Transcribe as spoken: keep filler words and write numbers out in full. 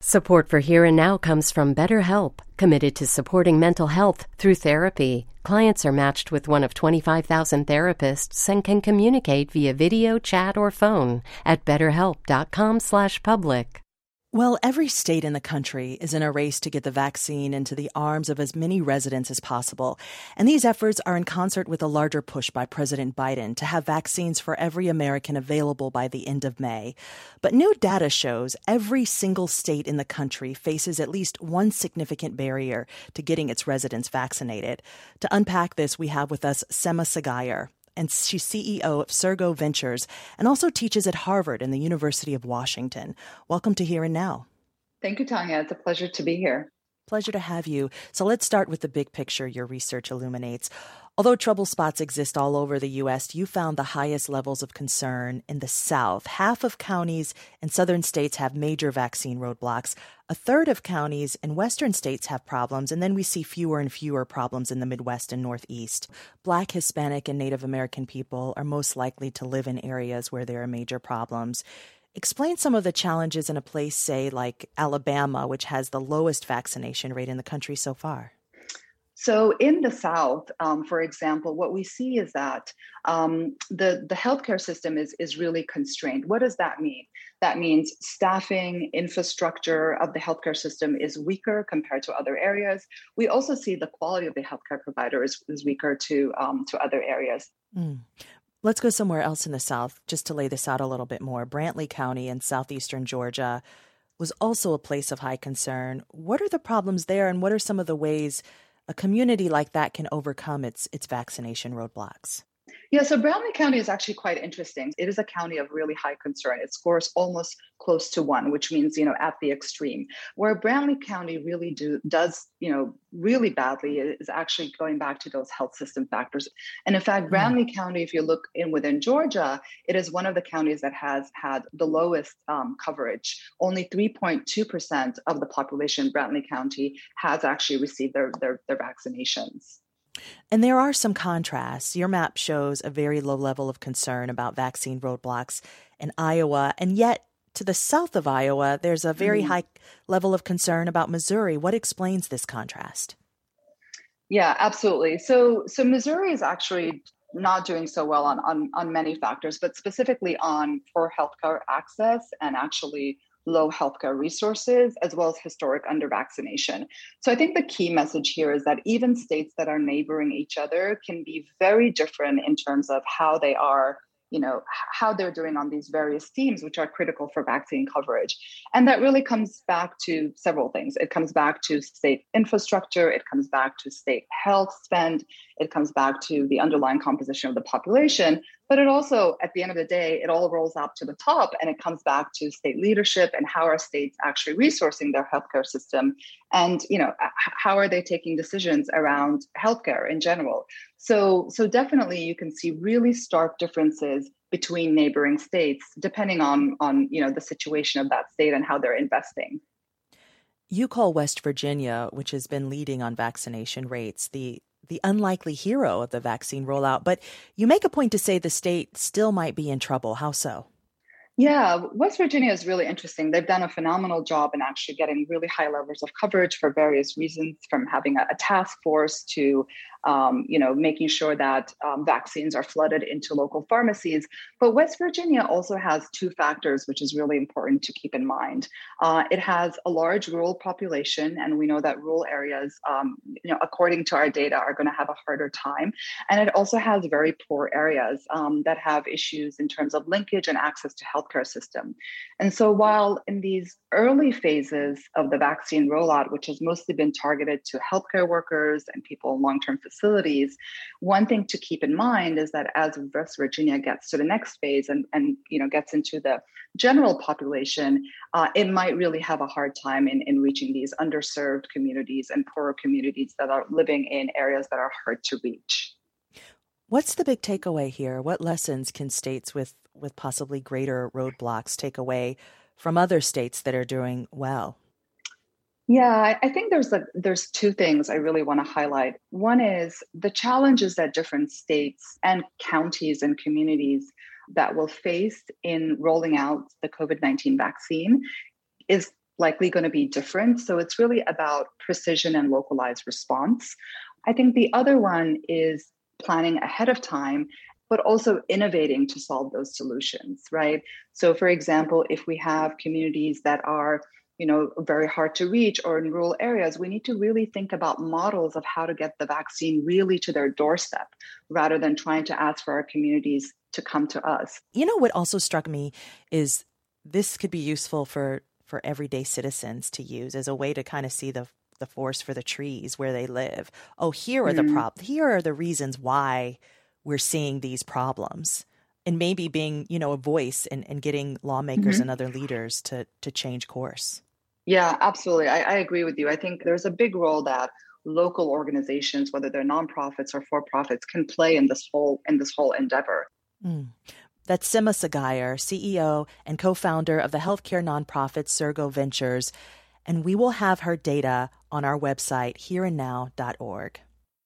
Support for Here and Now comes from BetterHelp, committed to supporting mental health through therapy. Clients are matched with one of twenty-five thousand therapists and can communicate via video, chat, or phone at betterhelp.com slash public. Well, every state in the country is in a race to get the vaccine into the arms of as many residents as possible. And these efforts are in concert with a larger push by President Biden to have vaccines for every American available by the end of May. But new data shows every single state in the country faces at least one significant barrier to getting its residents vaccinated. To unpack this, we have with us Sema Sagayer, and she's C E O of Sergo Ventures and also teaches at Harvard and the University of Washington. Welcome to Here and Now. Thank you, Tanya. It's a pleasure to be here. Pleasure to have you. So let's start with the big picture your research illuminates. Although trouble spots exist all over the U S, you found the highest levels of concern in the South. Half of counties in southern states have major vaccine roadblocks. A third of counties in western states have problems, and then we see fewer and fewer problems in the Midwest and Northeast. Black, Hispanic, and Native American people are most likely to live in areas where there are major problems. Explain some of the challenges in a place, say, like Alabama, which has the lowest vaccination rate in the country so far. So in the South, um, for example, what we see is that um, the, the healthcare system is, is really constrained. What does that mean? That means staffing, infrastructure of the healthcare system is weaker compared to other areas. We also see the quality of the healthcare provider is, is weaker to, um, to other areas. Mm. Let's go somewhere else in the South, just to lay this out a little bit more. Brantley County in southeastern Georgia was also a place of high concern. What are the problems there, and what are some of the ways a community like that can overcome its its vaccination roadblocks? Yeah, so Brantley County is actually quite interesting. It is a county of really high concern. It scores almost close to one, which means, you know, at the extreme. Where Brantley County really do does, you know, really badly is actually going back to those health system factors. And in fact, Brantley mm. County, if you look in within Georgia, it is one of the counties that has had the lowest um, coverage. Only three point two percent of the population in Brantley County has actually received their, their, their vaccinations. And there are some contrasts. Your map shows a very low level of concern about vaccine roadblocks in Iowa, and yet to the south of Iowa, there's a very mm. high level of concern about Missouri. What explains this contrast? Yeah, absolutely. So, so Missouri is actually not doing so well on, on, on many factors, but specifically on poor healthcare access and actually low healthcare resources, as well as historic under-vaccination. So I think the key message here is that even states that are neighboring each other can be very different in terms of how they are, you know, how they're doing on these various themes, which are critical for vaccine coverage. And that really comes back to several things. It comes back to state infrastructure. It comes back to state health spend. It comes back to the underlying composition of the population. But it also, at the end of the day, it all rolls up to the top, and it comes back to state leadership and how are states actually resourcing their healthcare system, and you know how are they taking decisions around healthcare in general. So, so definitely, you can see really stark differences between neighboring states, depending on on you know the situation of that state and how they're investing. You call West Virginia, which has been leading on vaccination rates, the the unlikely hero of the vaccine rollout, but you make a point to say the state still might be in trouble. How so? Yeah, West Virginia is really interesting. They've done a phenomenal job in actually getting really high levels of coverage for various reasons, from having a, a task force to, um, you know, making sure that um, vaccines are flooded into local pharmacies. But West Virginia also has two factors, which is really important to keep in mind. Uh, it has a large rural population, and we know that rural areas, um, you know, according to our data, are going to have a harder time. And it also has very poor areas um, that have issues in terms of linkage and access to health care system. And so while in these early phases of the vaccine rollout, which has mostly been targeted to healthcare workers and people in long-term facilities, one thing to keep in mind is that as West Virginia gets to the next phase and, and you know gets into the general population, uh, it might really have a hard time in, in reaching these underserved communities and poorer communities that are living in areas that are hard to reach. What's the big takeaway here? What lessons can states with, with possibly greater roadblocks take away from other states that are doing well? Yeah, I think there's a, there's two things I really want to highlight. One is the challenges that different states and counties and communities that will face in rolling out the COVID nineteen vaccine is likely going to be different. So it's really about precision and localized response. I think the other one is planning ahead of time, but also innovating to solve those solutions, right? So for example, if we have communities that are, you know, very hard to reach or in rural areas, we need to really think about models of how to get the vaccine really to their doorstep rather than trying to ask for our communities to come to us. You know, what also struck me is this could be useful for, for everyday citizens to use as a way to kind of see the the forest for the trees where they live. Oh, here are mm. the prob- here are the reasons why we're seeing these problems. And maybe being, you know, a voice and, and getting lawmakers mm-hmm. and other leaders to to change course. Yeah, absolutely. I, I agree with you. I think there's a big role that local organizations, whether they're nonprofits or for-profits, can play in this whole in this whole endeavor. Mm. That's Sima Sagayer, C E O and co-founder of the healthcare nonprofit Sergo Ventures. And we will have her data on our website, here and now dot org.